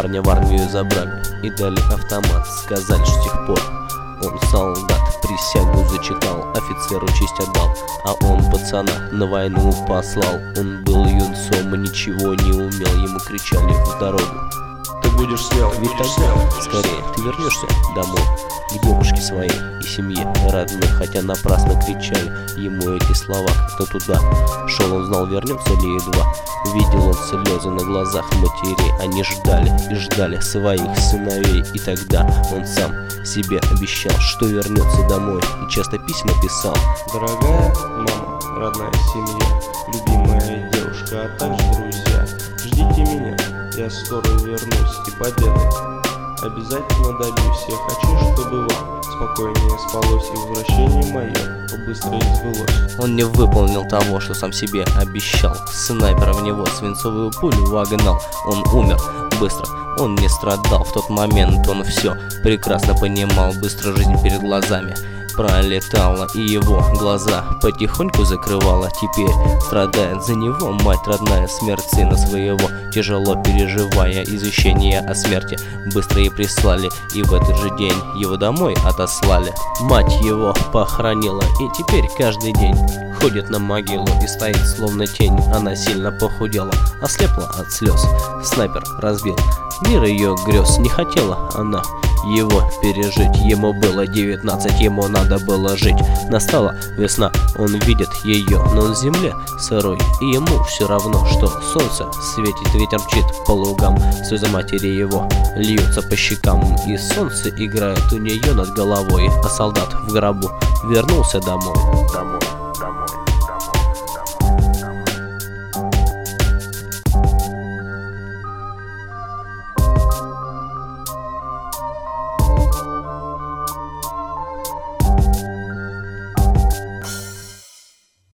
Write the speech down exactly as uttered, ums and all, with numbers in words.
Парня в армию забрали и дали автомат. Сказали, что с тех пор он солдат. Присягу зачитал, офицеру честь отдал, а он пацана на войну послал. Он был юнцом и ничего не умел, ему кричали в дорогу: ты будешь смел, ведь будешь тогда смел, скорее ты вернешься домой, к девушке своей и семье родной. Хотя напрасно кричали ему эти слова. Кто туда шел, он знал, вернется ли едва. Видел он слезы на глазах матерей. Они ждали и ждали своих сыновей. И тогда он сам себе обещал, что вернется домой, и часто письма писал: дорогая мама, родная семья, любимая девушка, а также друзья, ждите меня, я скоро вернусь, и победы обязательно добьюсь. Я хочу, чтобы вам спокойнее спалось, и возвращение мое побыстрее сбылось. Он не выполнил того, что сам себе обещал. Снайпер в него свинцовую пулю вогнал. Он умер быстро, он не страдал. В тот момент он все прекрасно понимал. Быстро жизнь перед глазами пролетала, и его глаза потихоньку закрывала. Теперь страдает за него мать родная, смерть сына своего, тяжело переживая извещение о смерти. Быстро ей прислали, и в этот же день его домой отослали. Мать его похоронила, и теперь каждый день ходит на могилу и стоит словно тень. Она сильно похудела, ослепла от слез. Снайпер разбил мир ее грез. Не хотела она его пережить. Ему было девятнадцать, ему надо было жить. Настала весна, он видит ее, но на земле сырой, и ему все равно, что солнце светит, ветер мчит по лугам. Слезы матери его льются по щекам, и солнце играет у нее над головой. А солдат в гробу вернулся домой, домой.